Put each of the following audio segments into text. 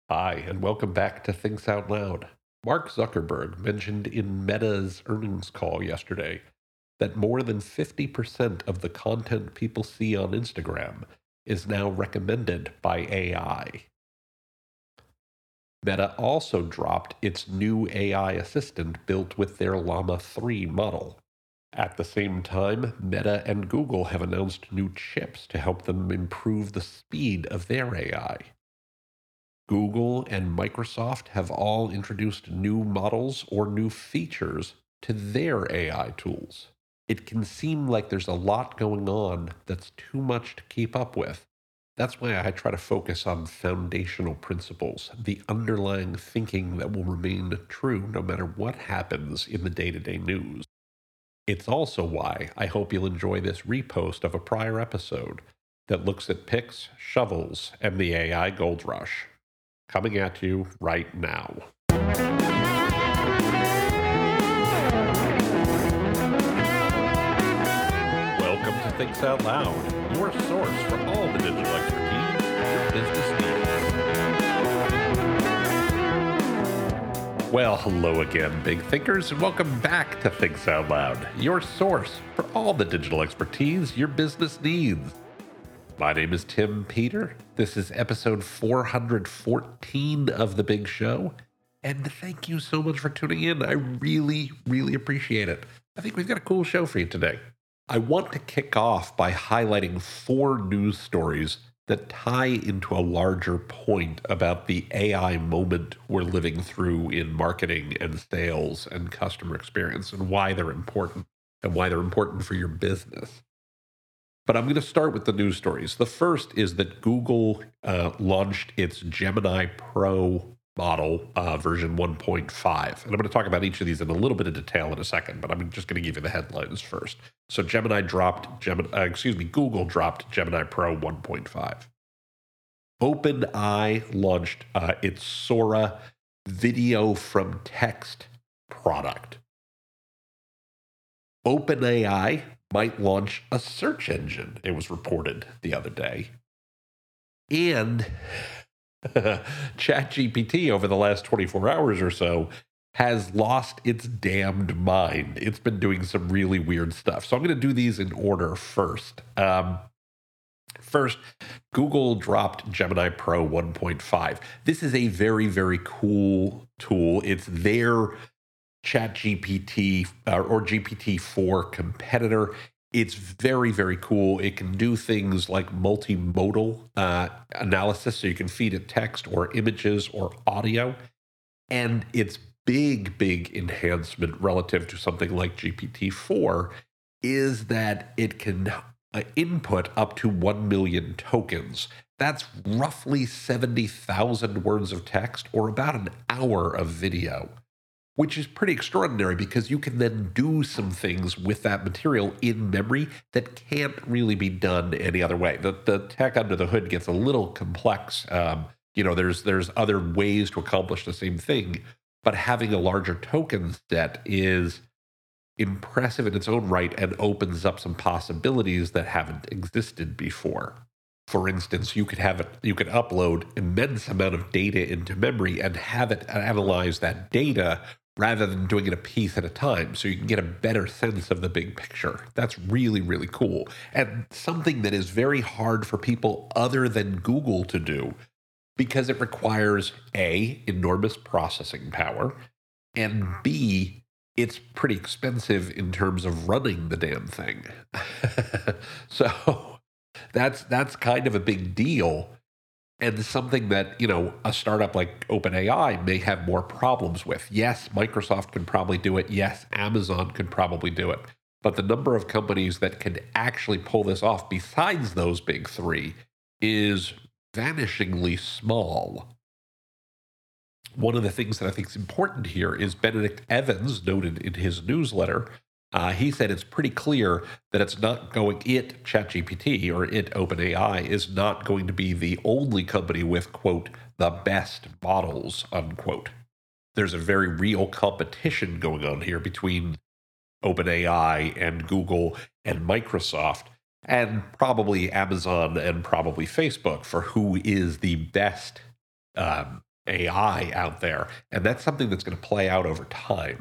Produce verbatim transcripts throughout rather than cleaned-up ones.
Hi, and welcome back to Thinks Out Loud. Mark Zuckerberg mentioned in Meta's earnings call yesterday that more than fifty percent of the content people see on Instagram is now recommended by A I. Meta also dropped its new A I assistant built with their Llama three model. At the same time, Meta and Google have announced new chips to help them improve the speed of their A I. Google and Microsoft have all introduced new models or new features to their A I tools. It can seem like there's a lot going on that's too much to keep up with. That's why I try to focus on foundational principles, the underlying thinking that will remain true no matter what happens in the day to day news. It's also why I hope you'll enjoy this repost of a prior episode that looks at picks, shovels, and the A I gold rush. Coming at you right now. Welcome to Thinks Out Loud, your source for all the digital expertise your business needs. Well, hello again, big thinkers, and welcome back to Thinks Out Loud, your source for all the digital expertise your business needs. My name is Tim Peter. This is episode four hundred fourteen of The Big Show. And thank you so much for tuning in. I really, really appreciate it. I think we've got a cool show for you today. I want to kick off by highlighting four news stories that tie into a larger point about the A I moment we're living through in marketing and sales and customer experience and why they're important and why they're important for your business. But I'm going to start with the news stories. The first is that Google uh, launched its Gemini Pro model uh, version one point five. And I'm going to talk about each of these in a little bit of detail in a second, but I'm just going to give you the headlines first. So Gemini dropped, Gemini, uh, excuse me, Google dropped Gemini Pro one point five. OpenAI launched uh, its Sora video from text product. OpenAI might launch a search engine, it was reported the other day. And ChatGPT, over the last twenty-four hours or so, has lost its damned mind. It's been doing some really weird stuff. So I'm going to do these in order first. Um, first, Google dropped Gemini Pro one point five. This is a very, very cool tool. It's their ChatGPT uh, or G P T four competitor. It's very, very cool. It can do things like multimodal uh, analysis, so you can feed it text or images or audio. And its big, big enhancement relative to something like G P T four is that it can uh, input up to one million tokens. That's roughly seventy thousand words of text or about an hour of video, which is pretty extraordinary because you can then do some things with that material in memory that can't really be done any other way. The, the tech under the hood gets a little complex. Um, you know, there's there's other ways to accomplish the same thing, but having a larger token set is impressive in its own right and opens up some possibilities that haven't existed before. For instance, you could have it, you could upload immense amount of data into memory and have it analyze that data rather than doing it a piece at a time, so you can get a better sense of the big picture. That's really, really cool. And something that is very hard for people other than Google to do because it requires A, enormous processing power, and B, it's pretty expensive in terms of running the damn thing. So that's that's kind of a big deal. And something that, you know, a startup like OpenAI may have more problems with. Yes, Microsoft could probably do it. Yes, Amazon could probably do it. But the number of companies that can actually pull this off besides those big three is vanishingly small. One of the things that I think is important here is Benedict Evans noted in his newsletter. Uh, he said it's pretty clear that it's not going, it, ChatGPT, or it, OpenAI, is not going to be the only company with, quote, the best models, unquote. There's a very real competition going on here between OpenAI and Google and Microsoft, and probably Amazon and probably Facebook for who is the best um, A I out there, and that's something that's going to play out over time.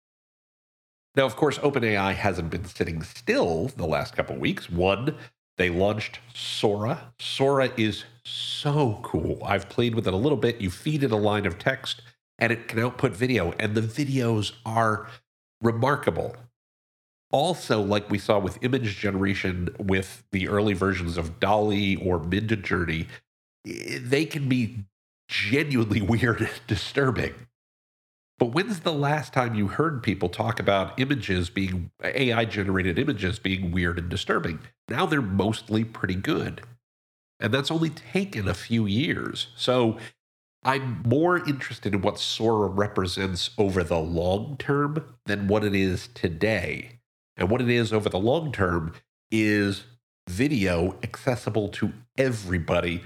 Now, of course, OpenAI hasn't been sitting still the last couple of weeks. One, they launched Sora. Sora is so cool. I've played with it a little bit. You feed it a line of text, and it can output video, and the videos are remarkable. Also, like we saw with image generation with the early versions of DALL-E or Midjourney, they can be genuinely weird and disturbing. But when's the last time you heard people talk about images being, A I-generated images being weird and disturbing? Now they're mostly pretty good. And that's only taken a few years. So I'm more interested in what Sora represents over the long term than what it is today. And what it is over the long term is video accessible to everybody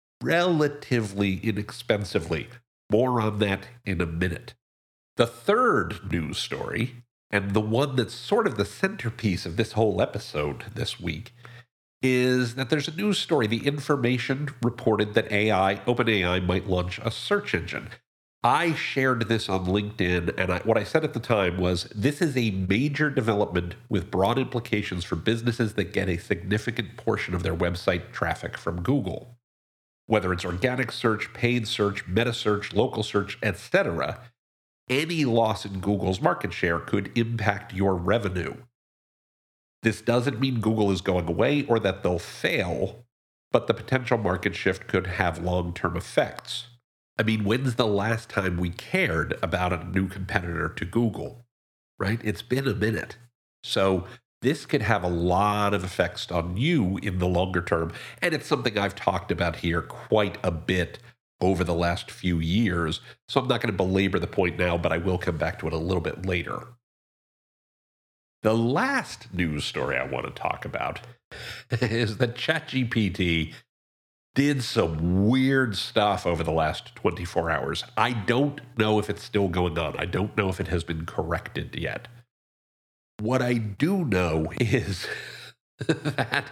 relatively inexpensively. More on that in a minute. The third news story, and the one that's sort of the centerpiece of this whole episode this week, is that there's a news story. The Information reported that A I, OpenAI might launch a search engine. I shared this on LinkedIn, and I, what I said at the time was, this is a major development with broad implications for businesses that get a significant portion of their website traffic from Google. Whether it's organic search, paid search, meta search, local search, et cetera, any loss in Google's market share could impact your revenue. This doesn't mean Google is going away or that they'll fail, but the potential market shift could have long-term effects. I mean, when's the last time we cared about a new competitor to Google, right? It's been a minute. So this could have a lot of effects on you in the longer term, and it's something I've talked about here quite a bit over the last few years, so I'm not going to belabor the point now, but I will come back to it a little bit later. The last news story I want to talk about is that ChatGPT did some weird stuff over the last twenty-four hours. I don't know if it's still going on. I don't know if it has been corrected yet. What I do know is that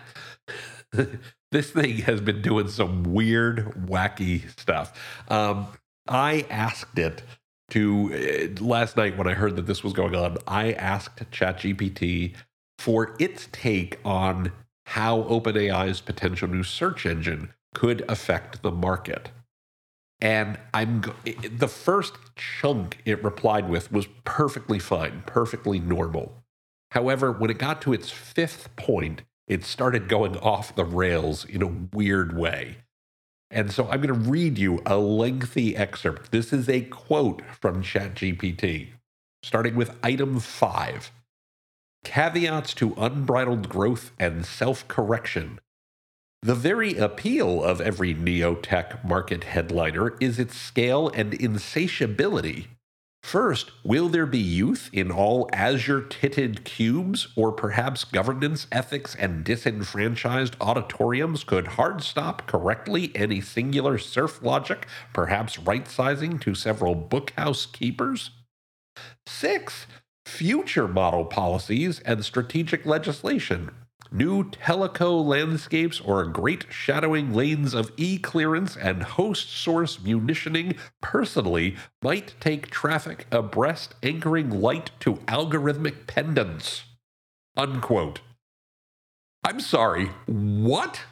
this thing has been doing some weird, wacky stuff. Um, I asked it to, uh, last night when I heard that this was going on, I asked ChatGPT for its take on how OpenAI's potential new search engine could affect the market. And I'm the first chunk it replied with was perfectly fine, perfectly normal. However, when it got to its fifth point, it started going off the rails in a weird way. And so I'm going to read you a lengthy excerpt. This is a quote from ChatGPT, starting with item five. Caveats to unbridled growth and self-correction. The very appeal of every neo-tech market headliner is its scale and insatiability. First, will there be youth in all azure-titted cubes, or perhaps governance, ethics, and disenfranchised auditoriums could hard-stop correctly any singular surf logic, perhaps right-sizing to several bookhouse keepers? Six, future model policies and strategic legislation. New teleco landscapes or great shadowing lanes of e-clearance and host source munitioning personally might take traffic abreast anchoring light to algorithmic pendants. Unquote. I'm sorry, what?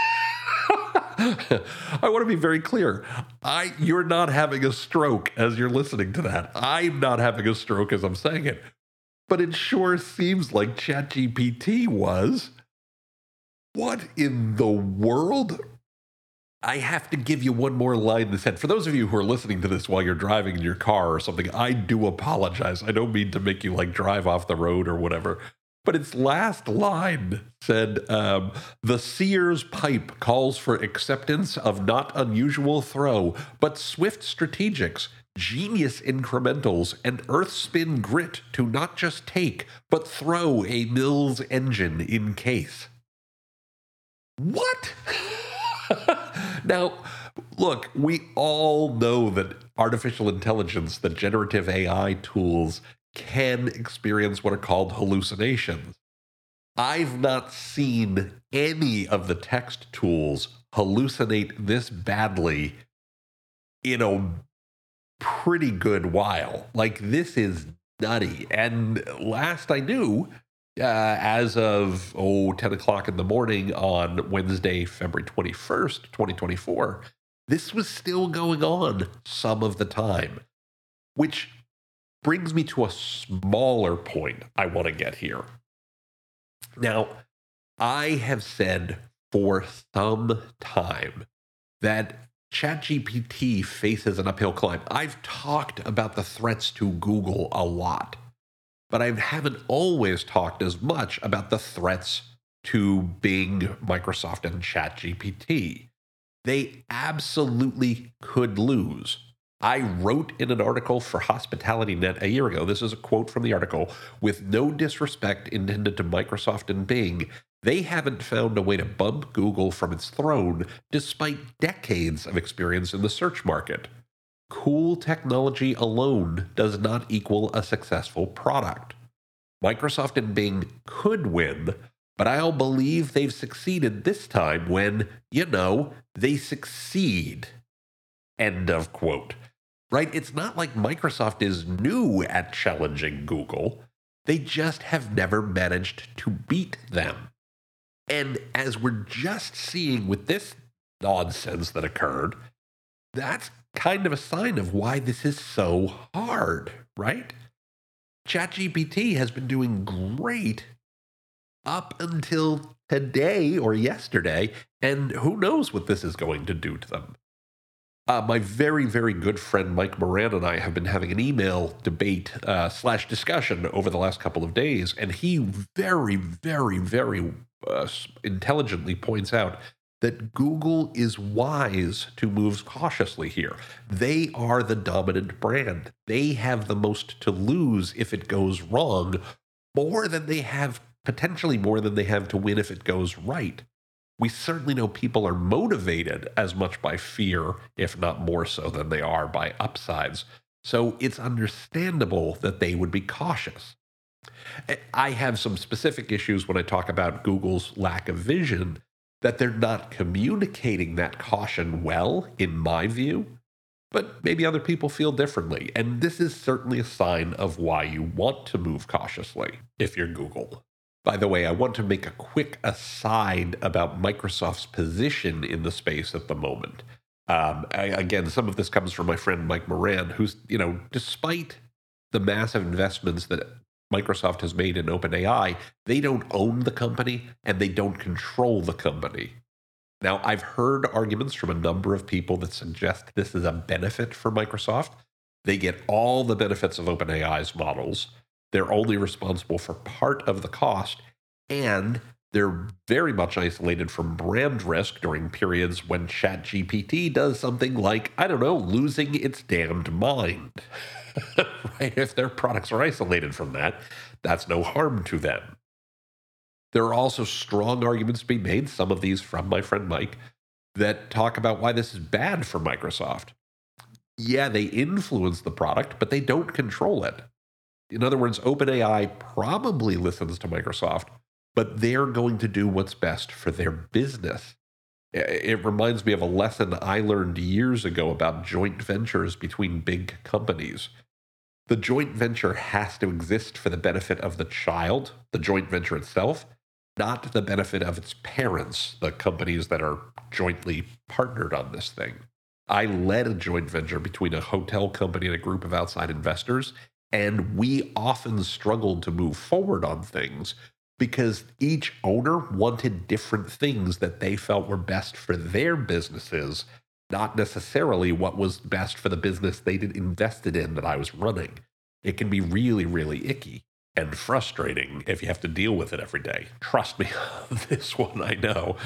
I want to be very clear. I, you're not having a stroke as you're listening to that. I'm not having a stroke as I'm saying it. But it sure seems like ChatGPT was. What in the world? I have to give you one more line that said, for those of you who are listening to this while you're driving in your car or something, I do apologize. I don't mean to make you like drive off the road or whatever. But its last line said, um, the Sears pipe calls for acceptance of not unusual throw, but swift strategics, genius incrementals, and earth-spin grit to not just take, but throw a Mills engine in case. What? Now, look, we all know that artificial intelligence, the generative A I tools, can experience what are called hallucinations. I've not seen any of the text tools hallucinate this badly in a pretty good while. Like, this is nutty. And last I knew, uh, as of, oh, ten o'clock in the morning on Wednesday, February twenty-first, twenty twenty-four, this was still going on some of the time, which brings me to a smaller point I want to get here. Now, I have said for some time that ChatGPT faces an uphill climb. I've talked about the threats to Google a lot, but I haven't always talked as much about the threats to Bing, Microsoft, and ChatGPT. They absolutely could lose. I wrote in an article for Hospitality Net a year ago, this is a quote from the article, with no disrespect intended to Microsoft and Bing, they haven't found a way to bump Google from its throne despite decades of experience in the search market. Cool technology alone does not equal a successful product. Microsoft and Bing could win, but I'll believe they've succeeded this time when, you know, they succeed. End of quote. Right? It's not like Microsoft is new at challenging Google. They just have never managed to beat them. And as we're just seeing with this nonsense that occurred, that's kind of a sign of why this is so hard, right? ChatGPT has been doing great up until today or yesterday, and who knows what this is going to do to them. Uh, my very, very good friend Mike Moran and I have been having an email debate uh, slash discussion over the last couple of days, and he very, very, very uh, intelligently points out that Google is wise to move cautiously here. They are the dominant brand. They have the most to lose if it goes wrong, more than they have, potentially more than they have to win if it goes right. We certainly know people are motivated as much by fear, if not more so than they are by upsides. So it's understandable that they would be cautious. I have some specific issues when I talk about Google's lack of vision, that they're not communicating that caution well, in my view. But maybe other people feel differently. And this is certainly a sign of why you want to move cautiously if you're Google. By the way, I want to make a quick aside about Microsoft's position in the space at the moment. Um, I, again, some of this comes from my friend Mike Moran, who's, you know, despite the massive investments that Microsoft has made in OpenAI, they don't own the company and they don't control the company. Now, I've heard arguments from a number of people that suggest this is a benefit for Microsoft. They get all the benefits of OpenAI's models. They're only responsible for part of the cost, and they're very much isolated from brand risk during periods when ChatGPT does something like, I don't know, losing its damned mind. Right? If their products are isolated from that, that's no harm to them. There are also strong arguments being made, some of these from my friend Mike, that talk about why this is bad for Microsoft. Yeah, they influence the product, but they don't control it. In other words, OpenAI probably listens to Microsoft, but they're going to do what's best for their business. It reminds me of a lesson I learned years ago about joint ventures between big companies. The joint venture has to exist for the benefit of the child, the joint venture itself, not the benefit of its parents, the companies that are jointly partnered on this thing. I led a joint venture between a hotel company and a group of outside investors, and we often struggled to move forward on things because each owner wanted different things that they felt were best for their businesses, not necessarily what was best for the business they did invested in that I was running. It can be really, really icky and frustrating if you have to deal with it every day. Trust me, this one I know.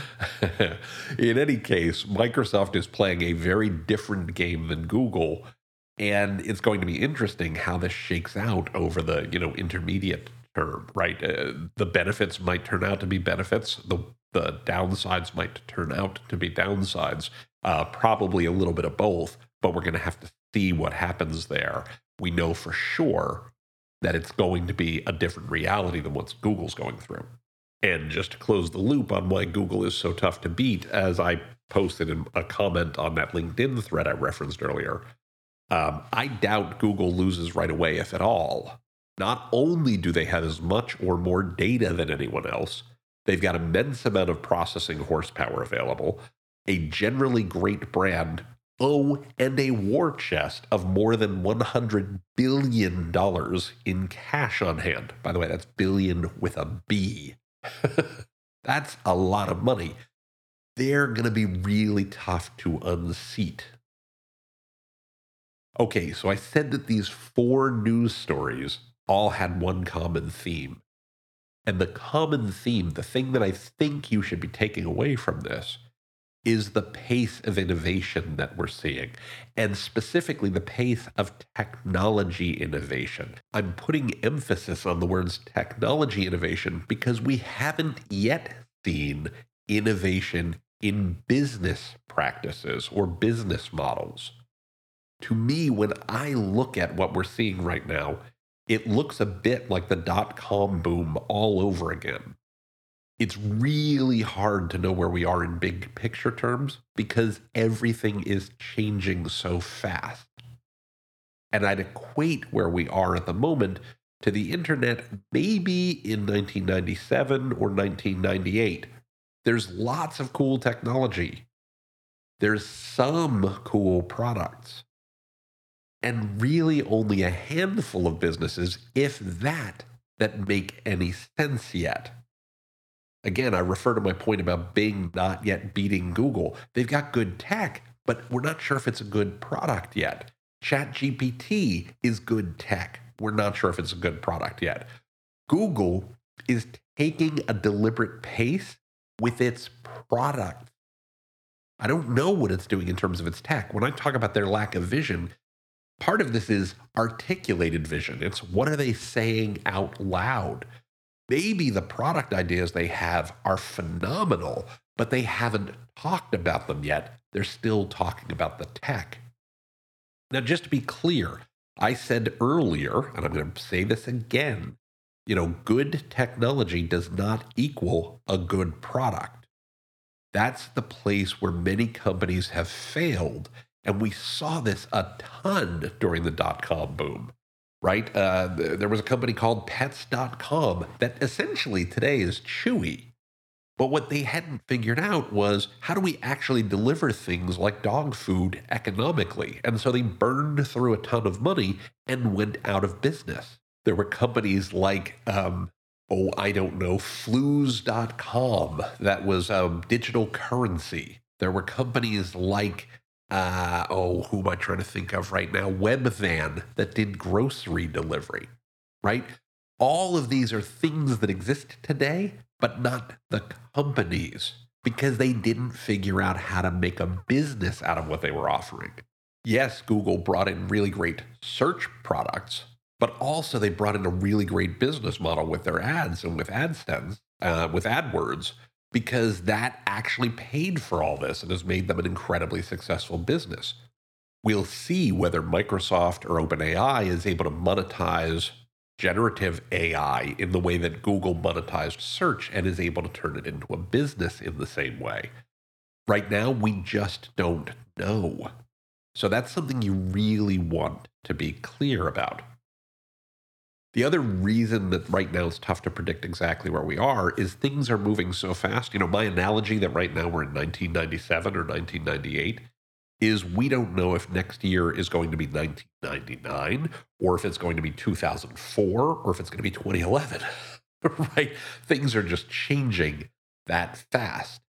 In any case, Microsoft is playing a very different game than Google, and it's going to be interesting how this shakes out over the, you know, intermediate term, right? Uh, the benefits might turn out to be benefits. The the downsides might turn out to be downsides. Uh, probably a little bit of both, but we're going to have to see what happens there. We know for sure that it's going to be a different reality than what Google's going through. And just to close the loop on why Google is so tough to beat, as I posted in a comment on that LinkedIn thread I referenced earlier, Um, I doubt Google loses right away, if at all. Not only do they have as much or more data than anyone else, they've got immense amount of processing horsepower available, a generally great brand, oh, and a war chest of more than one hundred billion dollars in cash on hand. By the way, that's billion with a B. That's a lot of money. They're going to be really tough to unseat. Okay, so I said that these four news stories all had one common theme. And the common theme, the thing that I think you should be taking away from this, is the pace of innovation that we're seeing, and specifically the pace of technology innovation. I'm putting emphasis on the words technology innovation because we haven't yet seen innovation in business practices or business models. To me, when I look at what we're seeing right now, it looks a bit like the dot-com boom all over again. It's really hard to know where we are in big picture terms because everything is changing so fast. And I'd equate where we are at the moment to the internet maybe in nineteen ninety-seven or nineteen ninety-eight. There's lots of cool technology. There's some cool products. And really only a handful of businesses, if that, that make any sense yet. Again, I refer to my point about Bing not yet beating Google. They've got good tech, but we're not sure if it's a good product yet. ChatGPT is good tech. We're not sure if it's a good product yet. Google is taking a deliberate pace with its product. I don't know what it's doing in terms of its tech. When I talk about their lack of vision, part of this is articulated vision. It's what are they saying out loud? Maybe the product ideas they have are phenomenal, but they haven't talked about them yet. They're still talking about the tech. Now, just to be clear, I said earlier, and I'm going to say this again, you know, good technology does not equal a good product. That's the place where many companies have failed. And we saw this a ton during the dot-com boom. Right? Uh, there was a company called pets dot com that essentially today is Chewy. But what they hadn't figured out was how do we actually deliver things like dog food economically? And so they burned through a ton of money and went out of business. There were companies like, um, oh, I don't know, flues dot com that was um, digital currency. There were companies like Uh, oh, who am I trying to think of right now? Webvan that did grocery delivery, right? All of these are things that exist today, but not the companies because they didn't figure out how to make a business out of what they were offering. Yes, Google brought in really great search products, but also they brought in a really great business model with their ads and with AdSense, uh, with AdWords, because that actually paid for all this and has made them an incredibly successful business. We'll see whether Microsoft or OpenAI is able to monetize generative A I in the way that Google monetized search and is able to turn it into a business in the same way. Right now, we just don't know. So that's something you really want to be clear about. The other reason that right now it's tough to predict exactly where we are is things are moving so fast. You know, my analogy that right now we're in nineteen ninety-seven or nineteen ninety-eight is we don't know if next year is going to be nineteen ninety-nine or if it's going to be two thousand four or if it's going to be twenty eleven, right? Things are just changing that fast.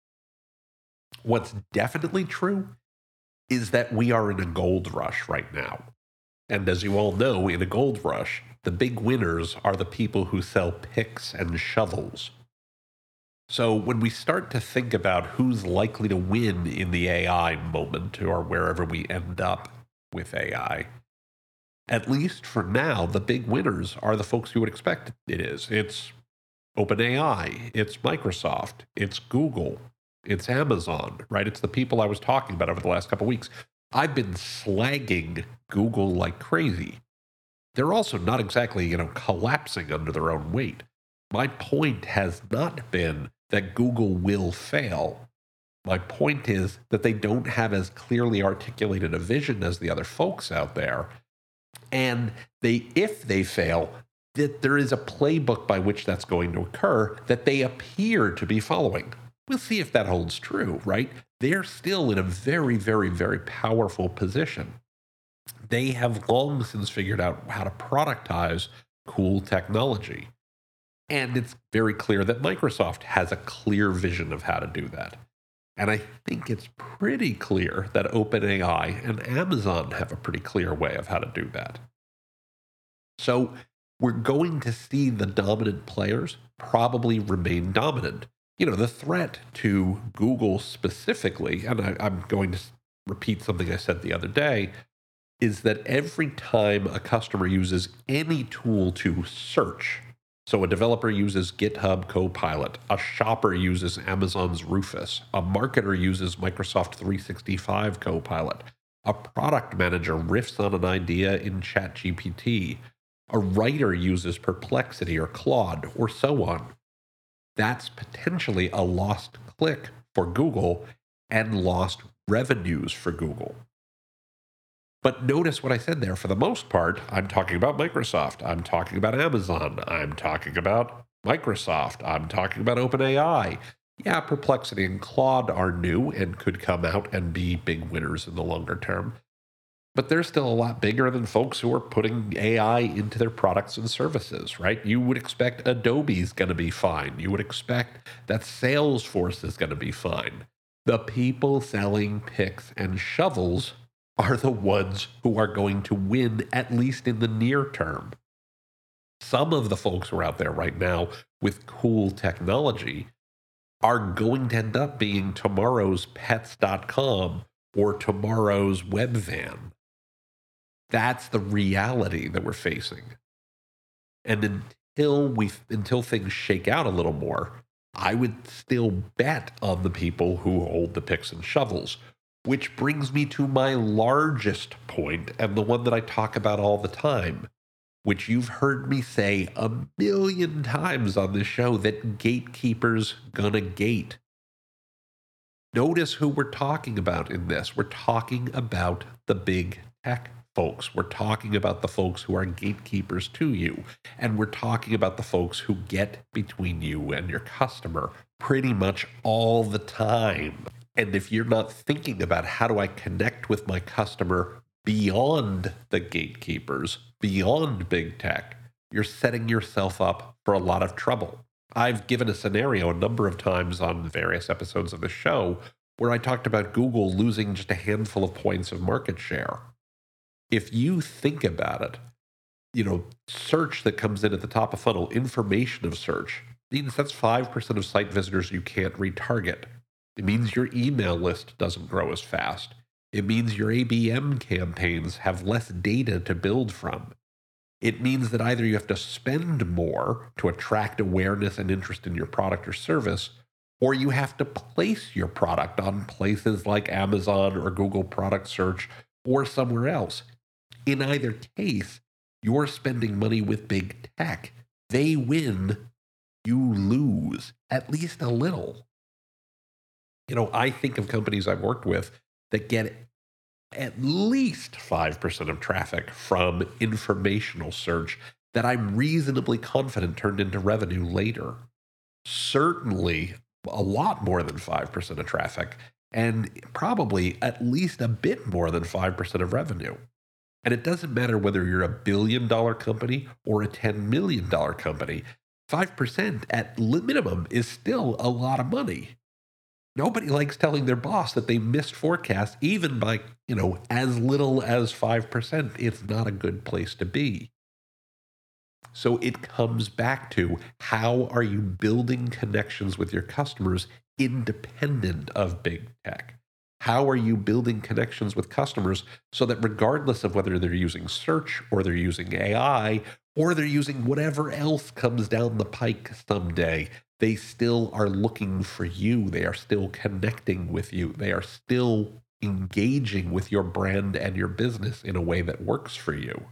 What's definitely true is that we are in a gold rush right now. And as you all know, in a gold rush, the big winners are the people who sell picks and shovels. So when we start to think about who's likely to win in the A I moment or wherever we end up with A I, at least for now, the big winners are the folks you would expect it is. It's OpenAI, it's Microsoft, it's Google, it's Amazon, right? It's the people I was talking about over the last couple of weeks. I've been slagging Google like crazy. They're also not exactly, you know, collapsing under their own weight. My point has not been that Google will fail. My point is that they don't have as clearly articulated a vision as the other folks out there. And they, if they fail, that there is a playbook by which that's going to occur that they appear to be following. We'll see if that holds true, right? They're still in a very, very, very powerful position. They have long since figured out how to productize cool technology. And it's very clear that Microsoft has a clear vision of how to do that. And I think it's pretty clear that OpenAI and Amazon have a pretty clear way of how to do that. So we're going to see the dominant players probably remain dominant. You know, the threat to Google specifically, and I, I'm going to repeat something I said the other day, is that every time a customer uses any tool to search, so a developer uses GitHub Copilot, a shopper uses Amazon's Rufus, a marketer uses Microsoft three sixty-five Copilot, a product manager riffs on an idea in ChatGPT, a writer uses Perplexity or Claude, or so on. That's potentially a lost click for Google and lost revenues for Google. But notice what I said there. For the most part, I'm talking about Microsoft. I'm talking about Amazon. I'm talking about Microsoft. I'm talking about OpenAI. Yeah, Perplexity and Claude are new and could come out and be big winners in the longer term. But they're still a lot bigger than folks who are putting A I into their products and services, right? You would expect Adobe's going to be fine. You would expect that Salesforce is going to be fine. The people selling picks and shovels are the ones who are going to win, at least in the near term. Some of the folks who are out there right now with cool technology are going to end up being tomorrow's pets dot com or tomorrow's Webvan. That's the reality that we're facing. And until we until things shake out a little more, I would still bet on the people who hold the picks and shovels. Which brings me to my largest point, and the one that I talk about all the time, which you've heard me say a million times on this show, that gatekeepers gonna gate. Notice who we're talking about in this. We're talking about the big tech folks. We're talking about the folks who are gatekeepers to you. And we're talking about the folks who get between you and your customer pretty much all the time. And if you're not thinking about how do I connect with my customer beyond the gatekeepers, beyond big tech, you're setting yourself up for a lot of trouble. I've given a scenario a number of times on various episodes of the show where I talked about Google losing just a handful of points of market share. If you think about it, you know, search that comes in at the top of funnel, information of search, means that's five percent of site visitors you can't retarget. It means your email list doesn't grow as fast. It means your A B M campaigns have less data to build from. It means that either you have to spend more to attract awareness and interest in your product or service, or you have to place your product on places like Amazon or Google Product Search or somewhere else. In either case, you're spending money with big tech. They win, you lose, at least a little. You know, I think of companies I've worked with that get at least five percent of traffic from informational search that I'm reasonably confident turned into revenue later. Certainly a lot more than five percent of traffic, and probably at least a bit more than five percent of revenue. And it doesn't matter whether you're a billion dollar company or a ten million dollars company, five percent at minimum is still a lot of money. Nobody likes telling their boss that they missed forecasts, even by, you know, as little as five percent. It's not a good place to be. So it comes back to, how are you building connections with your customers independent of big tech? How are you building connections with customers so that regardless of whether they're using search or they're using A I or they're using whatever else comes down the pike someday, they still are looking for you. They are still connecting with you. They are still engaging with your brand and your business in a way that works for you.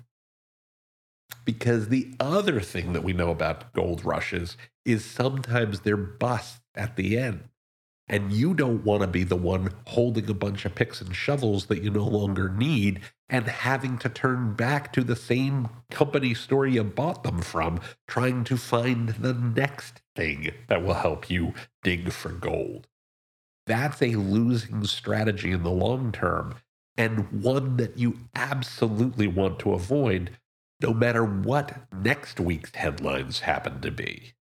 Because the other thing that we know about gold rushes is sometimes they're busts at the end. And you don't want to be the one holding a bunch of picks and shovels that you no longer need and having to turn back to the same company store you bought them from, trying to find the next thing that will help you dig for gold. That's a losing strategy in the long term, and one that you absolutely want to avoid, no matter what next week's headlines happen to be.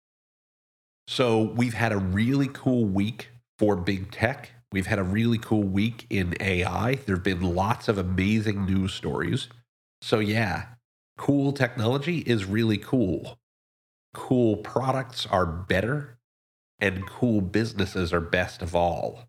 So we've had a really cool week for big tech. We've had a really cool week in A I. There have been lots of amazing news stories. So yeah, cool technology is really cool. Cool products are better, and cool businesses are best of all.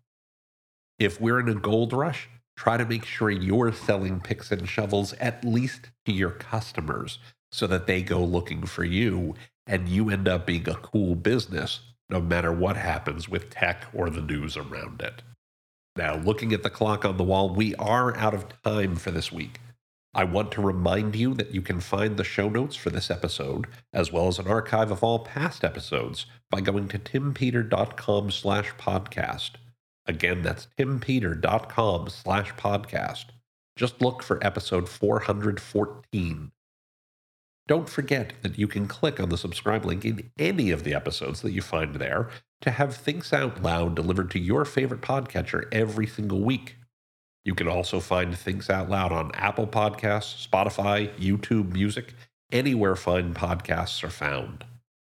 If we're in a gold rush, try to make sure you're selling picks and shovels at least to your customers so that they go looking for you and you end up being a cool business no matter what happens with tech or the news around it. Now, looking at the clock on the wall, we are out of time for this week. I want to remind you that you can find the show notes for this episode, as well as an archive of all past episodes, by going to timpeter.com slash podcast. Again, that's timpeter.com slash podcast. Just look for episode four hundred fourteen. Don't forget that you can click on the subscribe link in any of the episodes that you find there to have Thinks Out Loud delivered to your favorite podcatcher every single week. You can also find Thinks Out Loud on Apple Podcasts, Spotify, YouTube Music, anywhere fine podcasts are found.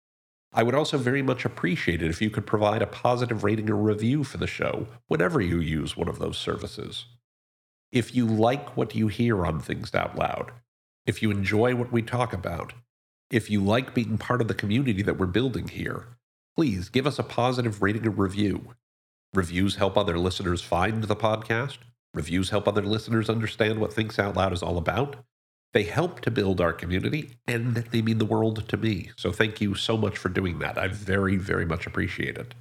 I would also very much appreciate it if you could provide a positive rating or review for the show whenever you use one of those services. If you like what you hear on Thinks Out Loud, if you enjoy what we talk about, if you like being part of the community that we're building here, please give us a positive rating and review. Reviews help other listeners find the podcast. Reviews help other listeners understand what Thinks Out Loud is all about. They help to build our community, and they mean the world to me. So thank you so much for doing that. I very, very much appreciate it.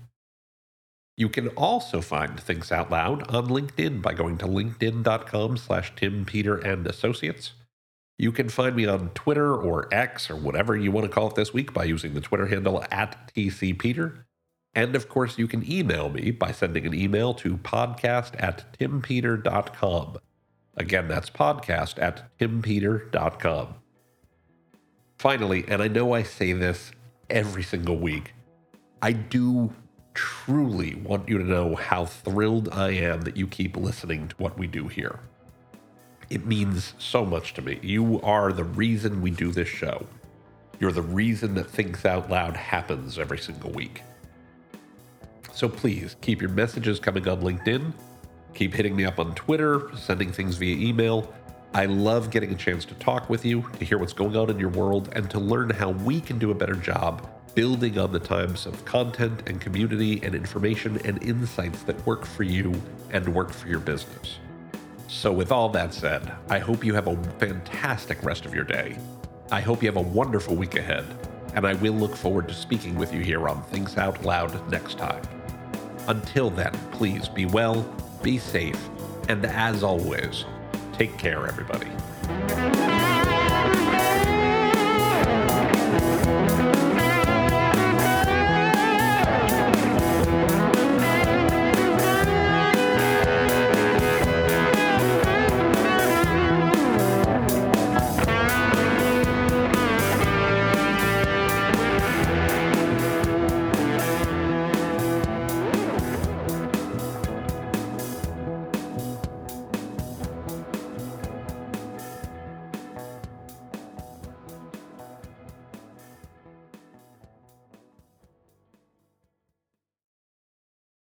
You can also find Thinks Out Loud on LinkedIn by going to linkedin.com slash Tim Peter and Associates. You can find me on Twitter or X or whatever you want to call it this week by using the Twitter handle at T C Peter. And of course, you can email me by sending an email to podcast at timpeter dot com. Again, that's podcast at timpeter dot com. Finally, and I know I say this every single week, I do truly want you to know how thrilled I am that you keep listening to what we do here. It means so much to me. You are the reason we do this show. You're the reason that Thinks Out Loud happens every single week. So please, keep your messages coming on LinkedIn. Keep hitting me up on Twitter, sending things via email. I love getting a chance to talk with you, to hear what's going on in your world, and to learn how we can do a better job building on the types of content and community and information and insights that work for you and work for your business. So with all that said, I hope you have a fantastic rest of your day. I hope you have a wonderful week ahead, and I will look forward to speaking with you here on Thinks Out Loud next time. Until then, please be well, be safe, and as always, take care, everybody.